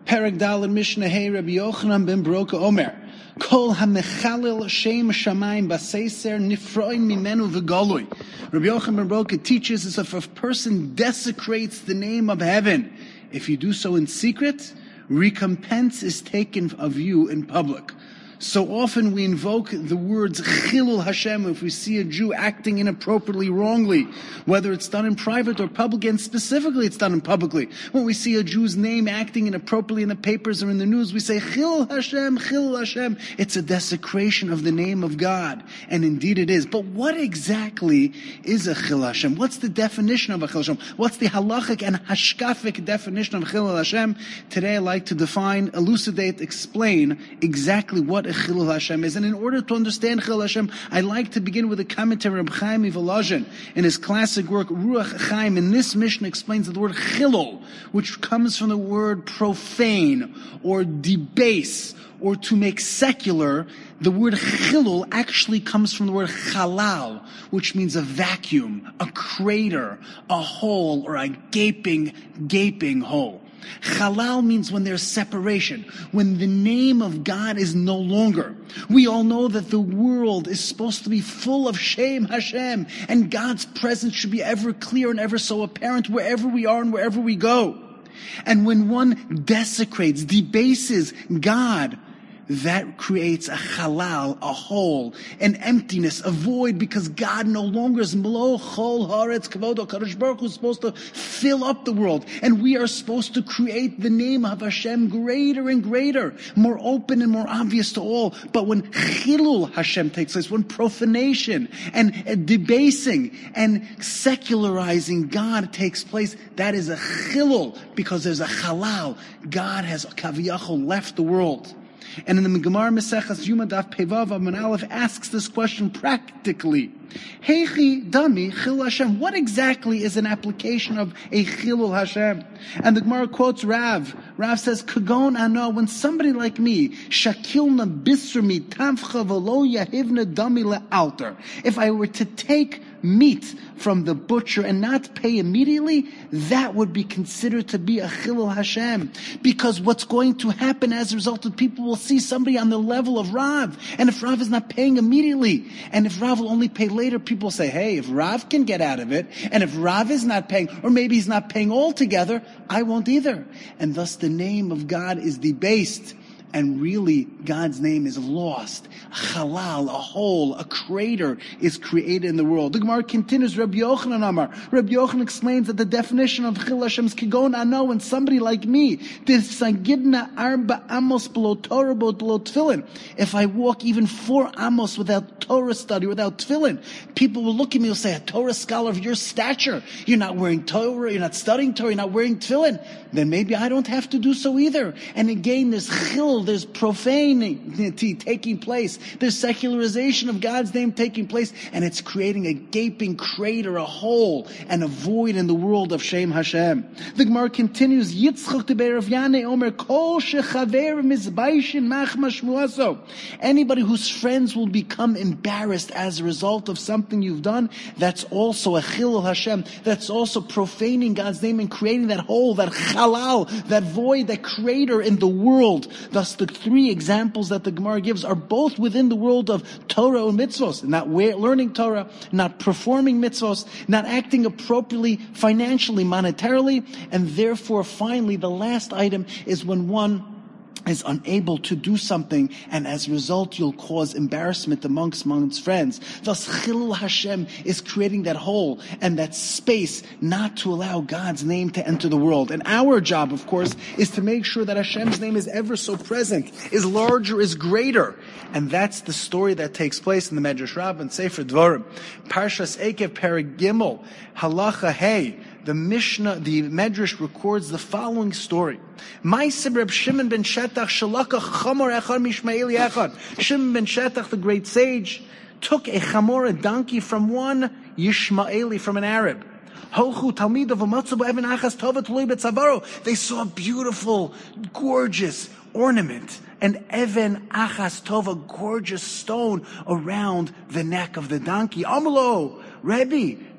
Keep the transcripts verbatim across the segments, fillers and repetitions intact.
Perek Daled Mishnah Hey Rabbi Yochanan ben Broka Omer. Kol hamechalil shem shamayim baseiser nifroin mimenu v'galui. Rabbi Yochanan ben Broka teaches us if a person desecrates the name of heaven, if you do so in secret, recompense is taken of you in public. So often we invoke the words Chilul Hashem if we see a Jew acting inappropriately, wrongly, whether it's done in private or public, and specifically it's done in publicly. When we see a Jew's name acting inappropriately in the papers or in the news, we say Chilul Hashem, Chilul Hashem. It's a desecration of the name of God, and indeed it is. But what exactly is a Chilul Hashem? What's the definition of a Chilul Hashem? What's the halachic and hashkafic definition of Chilul Hashem? Today I'd like to define, elucidate, explain exactly what a Chilul Hashem is. And in order to understand Chilul Hashem, I like to begin with a commentary of Chaim Volozhin in his classic work Ruach Chaim. In this mission explains that the word Chilul, which comes from the word profane or debase or to make secular, the word Chilul actually comes from the word Chalal, which means a vacuum, a crater, a hole, or a gaping, gaping hole. Chalal means when there's separation, when the name of God is no longer. We all know that the world is supposed to be full of Shem Hashem, and God's presence should be ever clear and ever so apparent wherever we are and wherever we go. And when one desecrates, debases God, that creates a chalal, a hole, an emptiness, a void, because God no longer is Mlo Chol Haaretz Kavodo. Kadosh Baruch Hu is supposed to fill up the world, and we are supposed to create the name of Hashem greater and greater, more open and more obvious to all. But when Chilul Hashem takes place, when profanation and uh, debasing and secularizing God takes place, that is a Chilul, because there's a chalal. God has Kaviyachol left the world. And in the Gemara Maseches Yuma Daf Pevav Amud Aleph asks this question practically. Heichi Dami Chilul Hashem. What exactly is an application of a Chilul Hashem? And the Gemara quotes Rav. Rav says, Kagon Ano, when somebody like me, Shakilna Bisrmi Tavcha Velo Yahivna Dami Le'alter. If I were to take meat from the butcher and not pay immediately, that would be considered to be a Chilul Hashem. Because what's going to happen as a result of people will see somebody on the level of Rav. And if Rav is not paying immediately, and if Rav will only pay later, people say, hey, if Rav can get out of it, and if Rav is not paying, or maybe he's not paying altogether, I won't either. And thus the name of God is debased. And really, God's name is lost. A chalal, a hole, a crater is created in the world. The Gemara continues, Rabbi Yochanan Amar. Rabbi Yochanan explains that the definition of Chilul Hashem is Kigon Ano, when somebody like me, Tisagidna Arba Amos below Torah, below Tefillin. If I walk even four Amos without Torah study, without Tefillin, people will look at me and say, a Torah scholar of your stature, you're not wearing Torah, you're not studying Torah, you're not wearing Tefillin, then maybe I don't have to do so either. And again, there's Chilul, there's profanity taking place, there's secularization of God's name taking place, and it's creating a gaping crater, a hole, and a void in the world of Shem Hashem. The Gemara continues, Yitzchak Teber Rav Yaneh Omer, Kol shechaver mizbaishin machma shmuaso. Anybody whose friends will become embarrassed as a result of something you've done, that's also a Chilul Hashem, that's also profaning God's name and creating that hole, that chalal, that void, that crater in the world. Thus the three examples that the Gemara gives are both within the world of Torah and mitzvos, not learning Torah, not performing mitzvos, not acting appropriately financially, monetarily, and therefore finally the last item is when one is unable to do something, and as a result you'll cause embarrassment amongst amongst friends. Thus Chilul Hashem is creating that hole and that space not to allow God's name to enter the world. And our job, of course, is to make sure that Hashem's name is ever so present, is larger, is greater. And that's the story that takes place in the Medrash Rabbah and Sefer Dvarim. Parshas Ekev Perek Gimel, Halacha Hey. The Mishnah, the Medrash records the following story. Ma'aseh Reb Shimon ben Shetach shalaka chamor echad mishmaeli echad. Shimon ben Shetach, the great sage, took a chamor, a donkey, from one Yishmaeli, from an Arab. Hochu talmid of amatzabu even achas tova tului betzavaro. They saw a beautiful, gorgeous ornament, an even achas tova, gorgeous stone around the neck of the donkey. Amalo, Rebbe,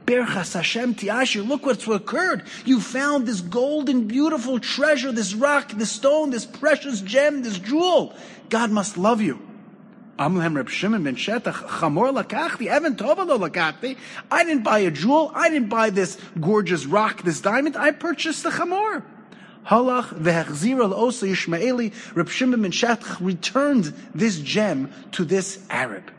Berchas Hashem Tiashir. Look what's occurred. You found this golden, beautiful treasure, this rock, this stone, this precious gem, this jewel. God must love you. Amlem Reb Shimon ben Shetach, Chamor lakachti, Evan Tova lo lakachti. I didn't buy a jewel. I didn't buy this gorgeous rock, this diamond. I purchased the Chamor. Halach vehechzira l'osa Yishmaeli. Reb Shimon ben Shetach returned this gem to this Arab.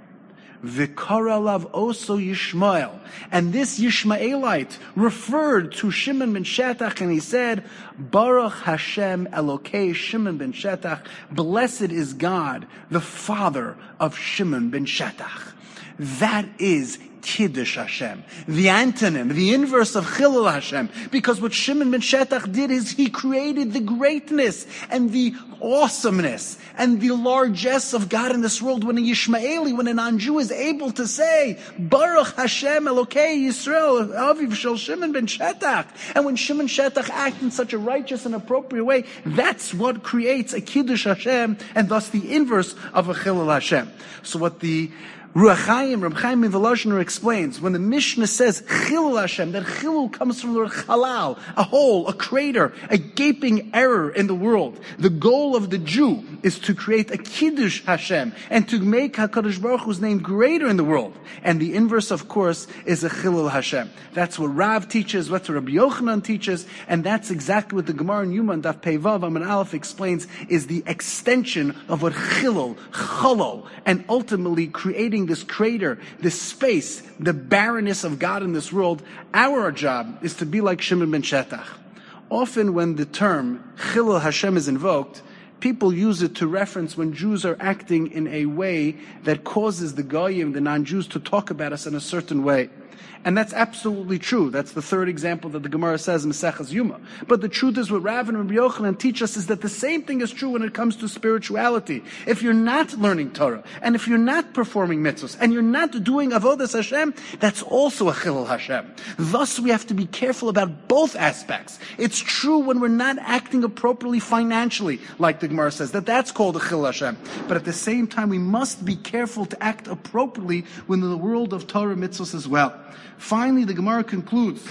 V'karalav oso Yishmael. And this Yishmaelite referred to Shimon ben Shetach, and he said, Baruch Hashem Elokei Shimon ben Shetach. Blessed is God, the father of Shimon ben Shetach. That is Kiddush Hashem, the antonym, the inverse of Chilul Hashem. Because what Shimon ben Shetach did is he created the greatness and the awesomeness and the largesse of God in this world. When a Yishmaeli, when a non-Jew is able to say, Baruch Hashem Elokei Yisrael, Aviv Shel Shimon ben Shetach. And when Shimon Shetach acts in such a righteous and appropriate way, that's what creates a Kiddush Hashem, and thus the inverse of a Chilul Hashem. So what the Ruach Chaim, Reb Chaim in Volozhiner explains, when the Mishnah says Chilul Hashem, that Chilul comes from the word Chalal, a hole, a crater, a gaping error in the world. The goal of the Jew is to create a Kiddush Hashem and to make HaKadosh Baruch Hu's name greater in the world. And the inverse, of course, is a Chilul Hashem. That's what Rav teaches, that's what Rabbi Yochanan teaches, and that's exactly what the Gemara in Yuma, Daf Pei Vav Amud Aleph explains, is the extension of what Chilul, Chalal, and ultimately creating this crater, this space, the barrenness of God in this world. Our job is to be like Shimon ben Shetach. Often when the term Chilul Hashem is invoked, people use it to reference when Jews are acting in a way that causes the Goyim, the non-Jews, to talk about us in a certain way. And that's absolutely true. That's the third example that the Gemara says in Maseches Yuma. But the truth is, what Rav and Rabbi Yochanan teach us is that the same thing is true when it comes to spirituality. If you're not learning Torah, and if you're not performing mitzvahs, and you're not doing avodas Hashem, that's also a Chilul Hashem. Thus, we have to be careful about both aspects. It's true when we're not acting appropriately financially, like the Gemara says, that that's called a Chilul Hashem. But at the same time, we must be careful to act appropriately within the world of Torah mitzvahs as well. Finally, the Gemara concludes,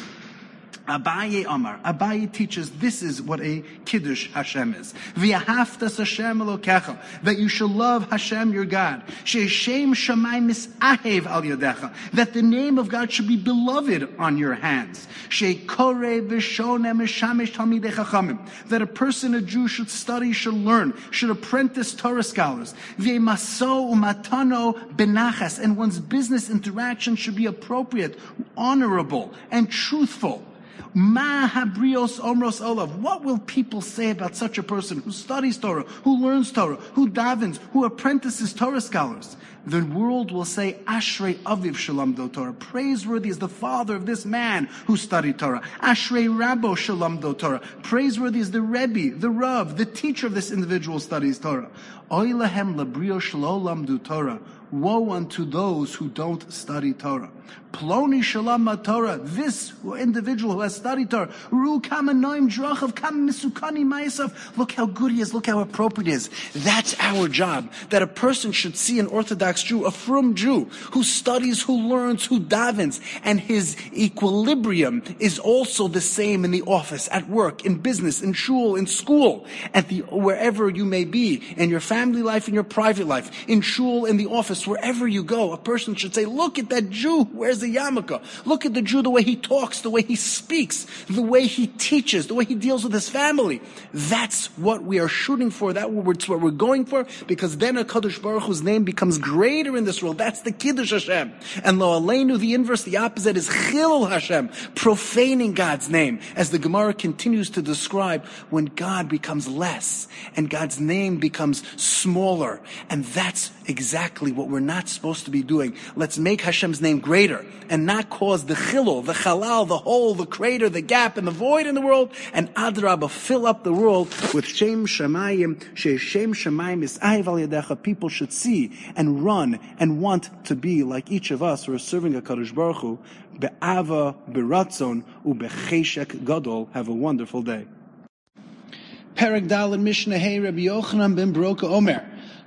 Abaye Amar. Abaye teaches this is what a Kiddush Hashem is. V'yahavtas Hashem Elokecha. That you shall love Hashem your God. She'eshem Shamayim misahev al yadecha. That the name of God should be beloved on your hands. She'koreh v'shoneh mishamesh talmidei chachamim. That a person, a Jew, should study, should learn, should apprentice Torah scholars. V'yemaso umatano benachas. And one's business interaction should be appropriate, honorable, and truthful. Ma habrios omros olav. What will people say about such a person who studies Torah, who learns Torah, who davens, who apprentices Torah scholars? The world will say, Ashrei Aviv Shalamdo Torah. Praiseworthy is the father of this man who studied Torah. Ashrei Rabbo Shalamdo Torah. Praiseworthy is the Rebbe, the Rav, the teacher of this individual who studies Torah. Oy lahem labrio shelo lamdu Torah. Woe unto those who don't study Torah. Ploni shalama Torah. This individual who has studied Torah. Ru kama noim drachav kama misukani ma'asav. Look how good he is. Look how appropriate he is. That's our job. That a person should see an Orthodox Jew, a frum Jew, who studies, who learns, who davens, and his equilibrium is also the same in the office, at work, in business, in shul, in school, at the wherever you may be, in your family life, in your private life, in shul, in the office. Wherever you go, a person should say, look at that Jew who wears the yarmulke. Look at the Jew, the way he talks, the way he speaks, the way he teaches, the way he deals with his family. That's what we are shooting for. That's what we're going for, because then HaKadosh Baruch Hu's name becomes greater in this world. That's the Kiddush Hashem. And Lo Aleinu, the inverse, the opposite, is Chilul Hashem, profaning God's name. As the Gemara continues to describe, when God becomes less and God's name becomes smaller. And that's exactly what we're not supposed to be doing. Let's make Hashem's name greater and not cause the chilul, the chalal, the hole, the crater, the gap, and the void in the world. And adrabah, fill up the world with Shem Shamayim. Shem Shamayim is ahiv al yadecha. People should see and run and want to be like each of us who are serving a HaKadosh Baruch Hu. Be'ava, beratzon, u'becheshek gadol. Have a wonderful day. Perek Dal and Mishnah Hey, Rabbi Yochanan ben Baroka Omer.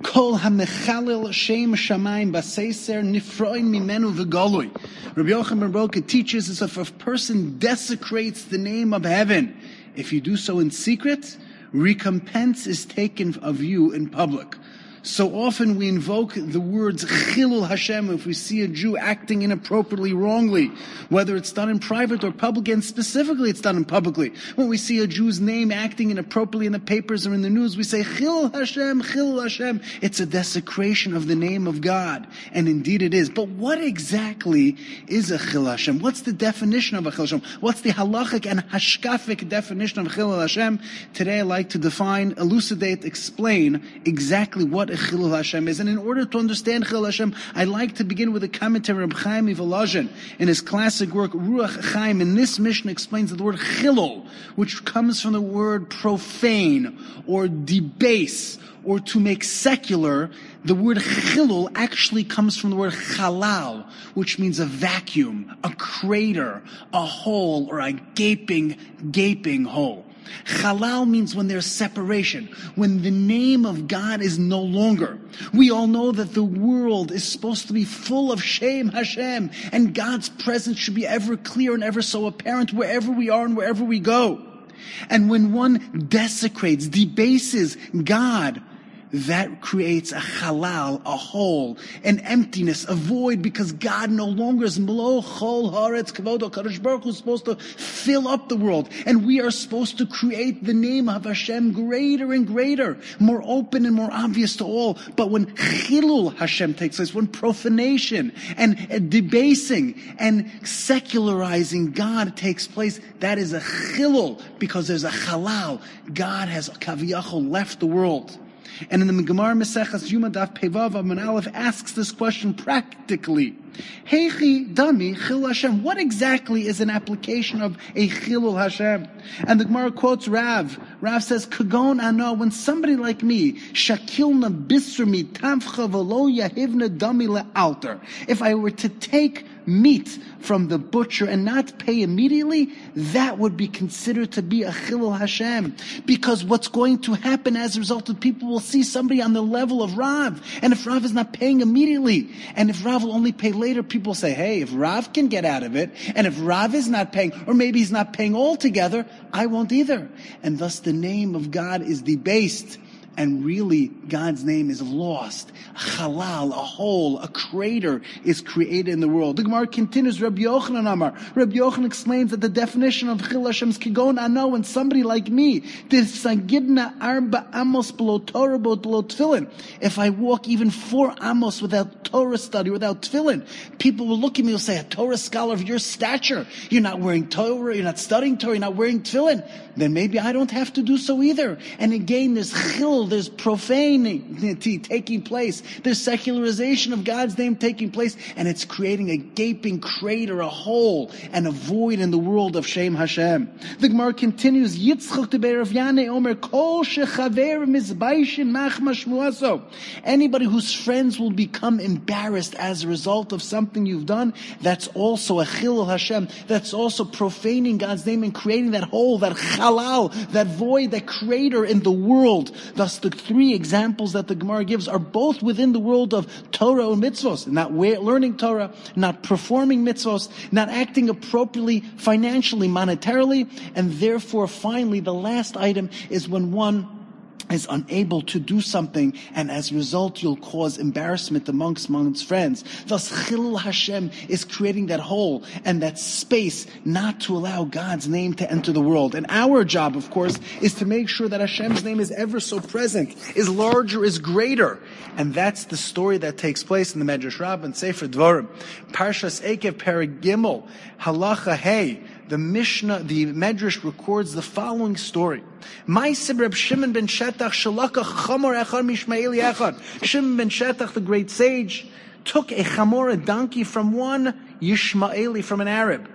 Kol hamechalil shem shamayim baseiser nifroin mimenu v'golui. Rabbi Yochanan ben Broka teaches as if a person desecrates the name of heaven, if you do so in secret, recompense is taken of you in public. So often we invoke the words Chilul Hashem if we see a Jew acting inappropriately, wrongly, whether it's done in private or public, and specifically it's done in publicly. When we see a Jew's name acting inappropriately in the papers or in the news, we say Chilul Hashem, Chilul Hashem. It's a desecration of the name of God, and indeed it is. But what exactly is a Chilul Hashem? What's the definition of a Chilul Hashem? What's the halachic and hashkafic definition of Chilul Hashem? Today I'd like to define, elucidate, explain exactly what Chilul Hashem is. And in order to understand Chilul Hashem, I'd like to begin with a commentary of Reb Chaim Volozhin in his classic work Ruach Chaim. In this mission explains that the word Chilul, which comes from the word profane or debase or to make secular, the word Chilul actually comes from the word Chalal, which means a vacuum, a crater, a hole, or a gaping, gaping hole. Chalal means when there's separation, when the name of God is no longer. We all know that the world is supposed to be full of Shem Hashem, and God's presence should be ever clear and ever so apparent wherever we are and wherever we go. And when one desecrates, debases God, that creates a halal, a hole, an emptiness, a void, because God no longer is Mlo Chol Haaretz Kavodo. Kadosh Baruch Hu is supposed to fill up the world, and we are supposed to create the name of Hashem greater and greater, more open and more obvious to all. But when Chilul Hashem takes place, when profanation and uh, debasing and secularizing God takes place, that is a Chilul, because there's a halal. God has Kaviyachol left the world. And in the Gemara Maseches Yuma Daf Pevav Amud Aleph asks this question practically. Heichi Dami Chilul Hashem. What exactly is an application of a Chilul Hashem? And the Gemara quotes Rav. Rav says, Kagon Ano, when somebody like me, Shakilna Bisrmi Tavcha Velo Yahivna Dami Le'alter. If I were to take meat from the butcher and not pay immediately, that would be considered to be a Chilul Hashem. Because what's going to happen as a result of people will see somebody on the level of Rav. And if Rav is not paying immediately, and if Rav will only pay later, people say, hey, if Rav can get out of it, and if Rav is not paying, or maybe he's not paying altogether, I won't either. And thus the name of God is debased. And really, God's name is lost. Halal, a hole, a crater is created in the world. The Gemara continues, Rabbi Yochanan Amar. Rabbi Yochanan explains that the definition of Chilul Hashem is Kigon Ano, when somebody like me, Tisagidna Arba Amos below Torah, below Tefillin. If I walk even four Amos without Torah study, without Tefillin, people will look at me and say, a Torah scholar of your stature, you're not wearing Torah, you're not studying Torah, you're not wearing Tefillin, then maybe I don't have to do so either. And again, there's Chilul, there's profanity taking place, there's secularization of God's name taking place, and it's creating a gaping crater, a hole, and a void in the world of Shem Hashem. The Gemara continues, Yitzchak de Rav Yaneh Omer, Kol shechaver mizbaishin machma shmuaso. Anybody whose friends will become embarrassed as a result of something you've done, that's also a Chilul Hashem, that's also profaning God's name and creating that hole, that halal, that void, that crater in the world. Thus the three examples that the Gemara gives are both within the world of Torah and mitzvos, not learning Torah, not performing mitzvos, not acting appropriately financially, monetarily, and therefore finally the last item is when one is unable to do something, and as a result you'll cause embarrassment amongst amongst friends. Thus Chilul Hashem is creating that hole and that space not to allow God's name to enter the world. And our job, of course, is to make sure that Hashem's name is ever so present, is larger, is greater. And that's the story that takes place in the Medrash Rabbah and Sefer Dvarim. Parshas Ekev Perek Gimel, Halacha Hey. The Mishnah, the Medrash records the following story. Ma'aseh Reb Shimon ben Shetach shalakach chamor echad mishmaeli echad. Shimon ben Shetach, the great sage, took a chamor, a donkey, from one Yishmaeli, from an Arab.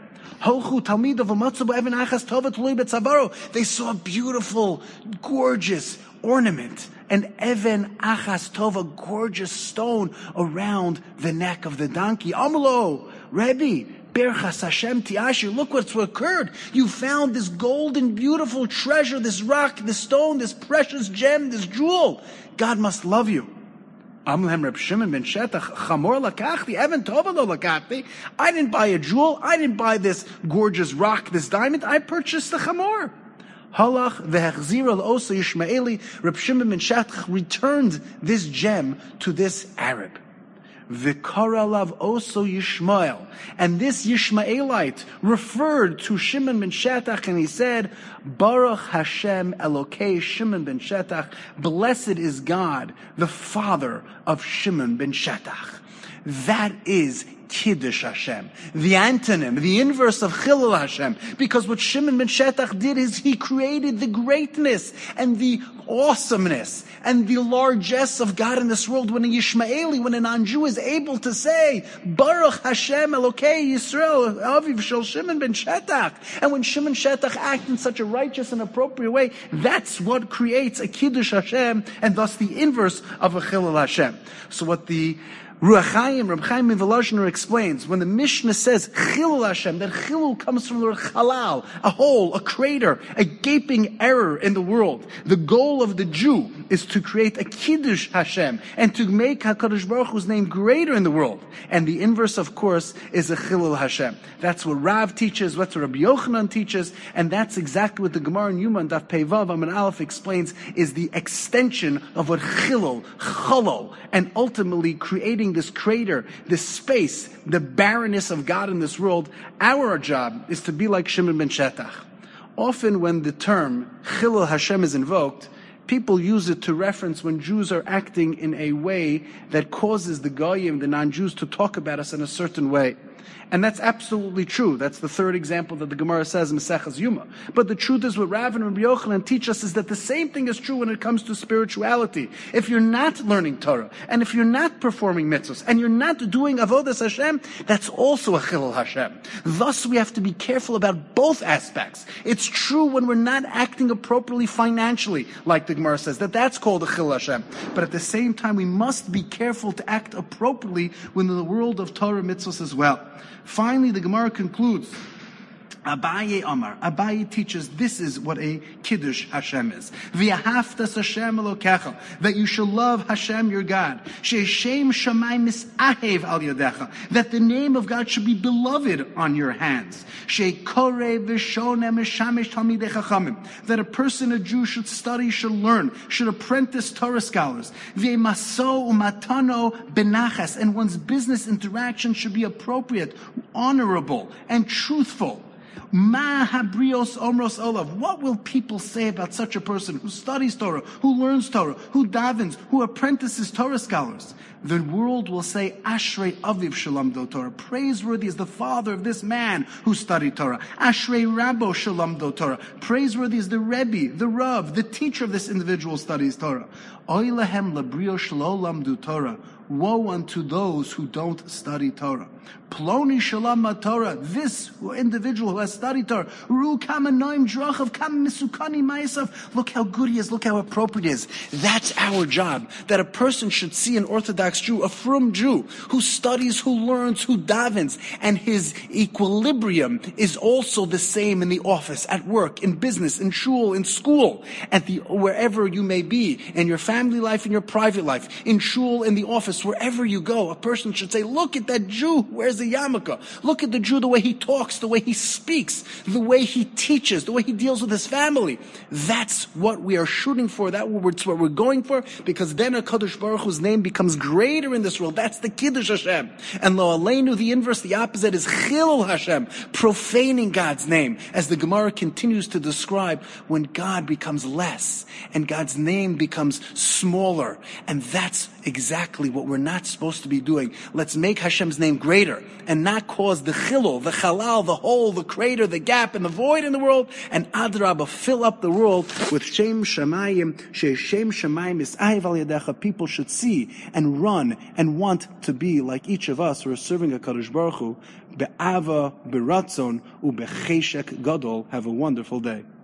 They saw a beautiful, gorgeous ornament, an even achas tov, a gorgeous stone around the neck of the donkey. Amalo, Rebbe, Berchas Hashem Tiashir, look what's occurred. You found this golden, beautiful treasure, this rock, this stone, this precious gem, this jewel. God must love you. Amlem Reb Shimon ben Shetach, Chamor lakachti, Evan Tova lo lakachti. I didn't buy a jewel. I didn't buy this gorgeous rock, this diamond. I purchased the chamor. Halach vehechzira l'oso Yishmaeli. Reb Shimon ben Shetach returned this gem to this Arab. V'karalav oso Yishmael. And this Yishmaelite referred to Shimon ben Shetach, and he said, Baruch Hashem Elokei Shimon ben Shetach. Blessed is God, the father of Shimon ben Shetach. That is Kiddush Hashem, the antonym, the inverse of Chilul Hashem. Because what Shimon ben Shetach did is he created the greatness and the awesomeness and the largesse of God in this world. When a Yishmaeli, when a non-Jew is able to say, Baruch Hashem Elokei Yisrael, Aviv Shel Shimon ben Shetach. And when Shimon Shetach acts in such a righteous and appropriate way, that's what creates a Kiddush Hashem, and thus the inverse of a Chilul Hashem. So what the Ruach Chaim, Reb Chaim Mivolozhiner explains, when the Mishnah says Chilul Hashem, that Chilul comes from the word Chalal, a hole, a crater, a gaping error in the world. The goal of the Jew is to create a Kiddush Hashem and to make HaKadosh Baruch Hu's name greater in the world. And the inverse, of course, is a Chilul Hashem. That's what Rav teaches, that's what Rabbi Yochanan teaches, and that's exactly what the Gemara in Yuma, Daf Pei Vav Amud Aleph explains, is the extension of what Chilul, Chalal, and ultimately creating this crater, this space, the barrenness of God in this world. Our job is to be like Shimon ben Shetach. Often when the term Chilul Hashem is invoked, people use it to reference when Jews are acting in a way that causes the Goyim, the non-Jews, to talk about us in a certain way. And that's absolutely true. That's the third example that the Gemara says in Maseches Yuma. But the truth is, what Rav and Rabbi Yochanan teach us is that the same thing is true when it comes to spirituality. If you're not learning Torah, and if you're not performing mitzvahs, and you're not doing avodas Hashem, that's also a Chilul Hashem. Thus, we have to be careful about both aspects. It's true when we're not acting appropriately financially, like the Gemara says, that that's called a Chilul Hashem. But at the same time, we must be careful to act appropriately within the world of Torah mitzvahs as well. Finally, the Gemara concludes, Abaye Amar. Abaye teaches this is what a Kiddush Hashem is. V'yahavtas Hashem Elokecha. That you shall love Hashem your God. She'shem Shammai misahev al yadecha. That the name of God should be beloved on your hands. She'koreh v'shoneh mishamish talmidei chachamim. That a person, a Jew, should study, should learn, should apprentice Torah scholars. V'emaso umatano benachas. And one's business interaction should be appropriate, honorable, and truthful. Ma habrios omros olav. What will people say about such a person who studies Torah, who learns Torah, who davens, who apprentices Torah scholars? The world will say, Ashrei Aviv Shalamdo Torah. Praiseworthy is the father of this man who studied Torah. Ashrei Rabbo Shalamdo Torah. Praiseworthy is the Rebbe, the Rav, the teacher of this individual who studies Torah. Oy lahem labrio shelo lamdu Torah. Woe unto those who don't study Torah. Ploni shalama Torah. This individual who has studied Torah. Ru kama noim drachav kama misukani ma'asav. Look how good he is. Look how appropriate he is. That's our job. That a person should see an Orthodox Jew, a frum Jew, who studies, who learns, who davens, and his equilibrium is also the same in the office, at work, in business, in shul, in school, at the wherever you may be, in your family life, in your private life, in shul, in the office. Wherever you go, a person should say, look at that Jew who wears the yarmulke. Look at the Jew, the way he talks, the way he speaks, the way he teaches, the way he deals with his family. That's what we are shooting for. That's what we're going for, because then HaKadosh Baruch Hu's name becomes greater in this world. That's the Kiddush Hashem. And Lo Aleinu, the inverse, the opposite, is Chilul Hashem, profaning God's name. As the Gemara continues to describe, when God becomes less and God's name becomes smaller. And that's exactly what we're not supposed to be doing. Let's make Hashem's name greater and not cause the chilul, the chalal, the hole, the crater, the gap, and the void in the world. And adrabah, fill up the world with Shem Shamayim, She Shem Shamayim is Ahiv al Yadecha. People should see and run and want to be like each of us who are serving a HaKadosh Baruch Hu. Be'ava, beratzon, u'becheshek gadol. Have a wonderful day.